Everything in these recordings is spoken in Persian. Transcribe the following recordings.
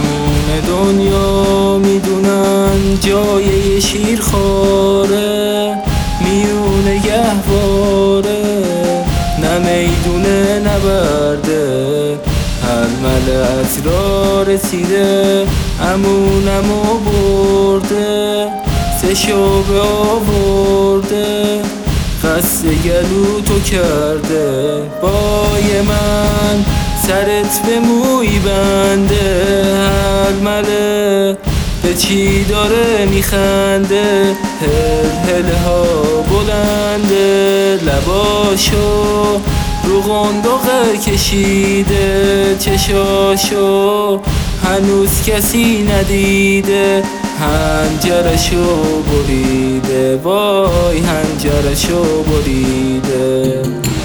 تموم دنیا میدونن جای شیرخواره، میونه گهواره، نه میدونه نبرده. حرمل از را رسیده امونمو برده، سه شعبه آورده، قصد گلو تو کرده. بای من سرت به موی بنده، حرمله به چی داره میخنده؟ هل هل ها بلنده، لباشو رو قندقه کشیده، چشاشو هنوز کسی ندیده، هنجرشو بریده، وای هنجرشو بریده.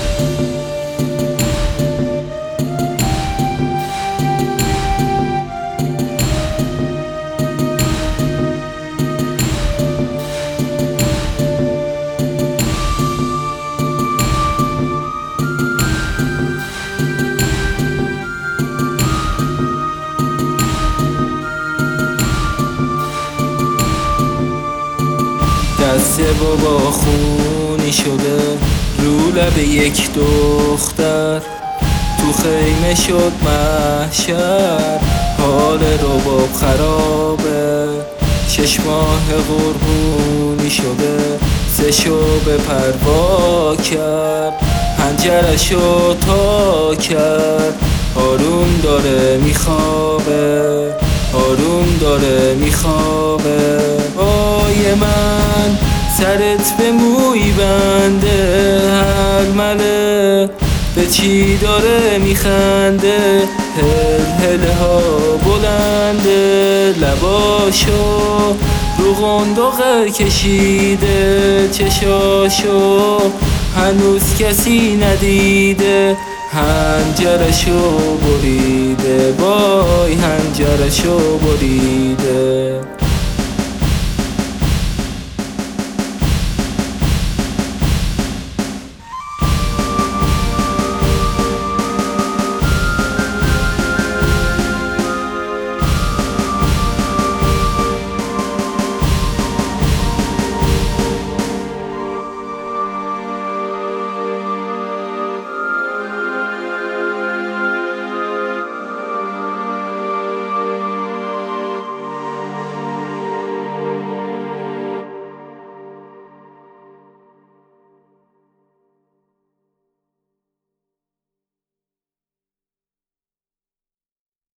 دست بابا خونی شده رو لب یک دختر، تو خیمه شد محشر، حال رباب خرابه. 6 ماه قربونی شده، 3 شعبه پروا کرد، پنجرشو تا کرد. آروم داره میخوابه، آروم داره میخوابه. بای من سرت به موی بنده، حرمله به چی داره میخنده؟ هل هل ها بلنده، لباشو رو قندقه کشیده، چشاشو هنوز کسی ندیده، هنجرشو بریده، وای هنجرشو بریده.